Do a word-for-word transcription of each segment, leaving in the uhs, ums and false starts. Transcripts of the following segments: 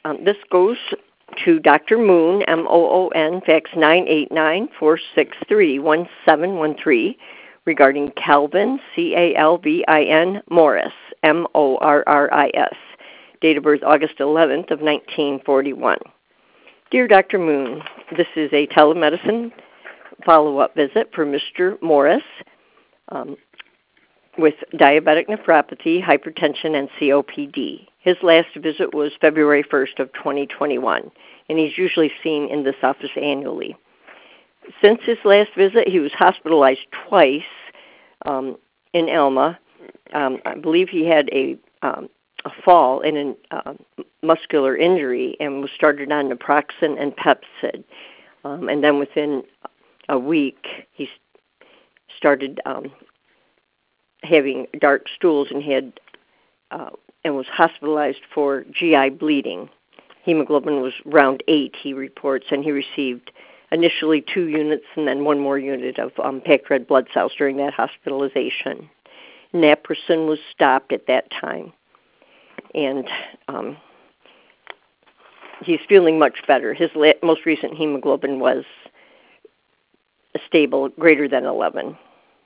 um, this goes to Doctor Moon, M O O N, fax nine eight nine, four six three, one seven one three, regarding Calvin, C A L V I N, Morris, M O R R I S, date of birth August eleventh of nineteen forty-one. Dear Doctor Moon, this is a telemedicine follow-up visit for Mister Morris um, with diabetic nephropathy, hypertension, and C O P D. His last visit was February first of twenty twenty-one, and he's usually seen in this office annually. Since his last visit, he was hospitalized twice um, in Elma. Um, I believe he had a, um, a fall and a uh, muscular injury and was started on naproxen and Pepcid. Um, and then within a week, he started um, having dark stools and had uh, and was hospitalized for G I bleeding. Hemoglobin was around eight, he reports, and he received initially two units and then one more unit of um, packed red blood cells during that hospitalization. Naproxen was stopped at that time, and um, he's feeling much better. His la- most recent hemoglobin was stable, greater than eleven.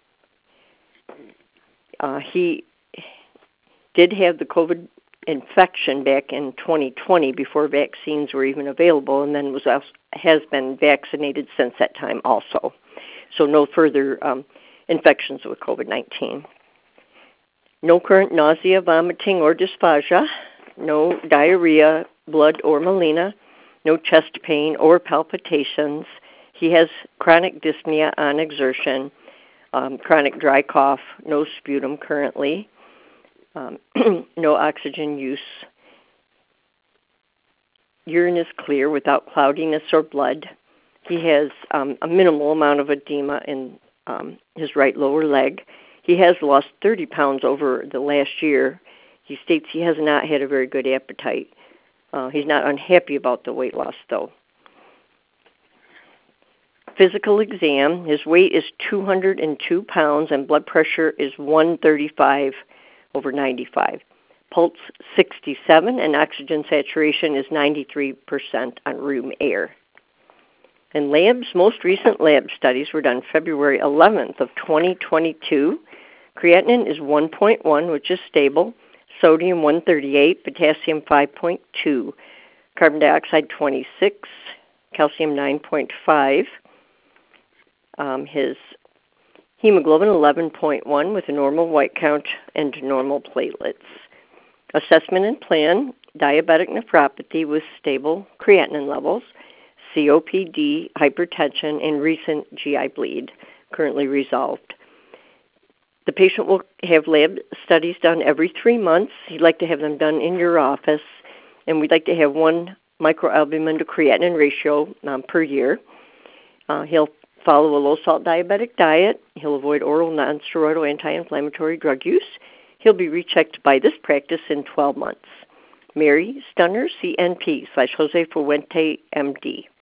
Uh, he did have the COVID infection back in twenty twenty before vaccines were even available, and then was also, has been vaccinated since that time also. So no further um, infections with COVID nineteen. No current nausea, vomiting, or dysphagia. No diarrhea, blood, or melena. No chest pain or palpitations. He has chronic dyspnea on exertion, um, chronic dry cough, no sputum currently. Um, no oxygen use. Urine is clear without cloudiness or blood. He has um, a minimal amount of edema in um, his right lower leg. He has lost thirty pounds over the last year. He states he has not had a very good appetite. Uh, he's not unhappy about the weight loss, though. Physical exam, his weight is two hundred two pounds and blood pressure is one thirty-five over ninety-five. Pulse sixty-seven and oxygen saturation is ninety-three percent on room air. And labs, most recent lab studies were done February eleventh of twenty twenty-two. Creatinine is one point one, which is stable. Sodium one thirty-eight, potassium five point two, carbon dioxide twenty-six, calcium nine point five. Um, his hemoglobin eleven point one with a normal white count and normal platelets. Assessment and plan, diabetic nephropathy with stable creatinine levels, C O P D, hypertension, and recent G I bleed, currently resolved. The patient will have lab studies done every three months. He'd like to have them done in your office, and we'd like to have one microalbumin to creatinine ratio um, per year. Uh, he'll follow a low-salt diabetic diet. He'll avoid oral non-steroidal anti-inflammatory drug use. He'll be rechecked by this practice in twelve months. Mary Stunner, C N P, slash Jose Fuente, M D.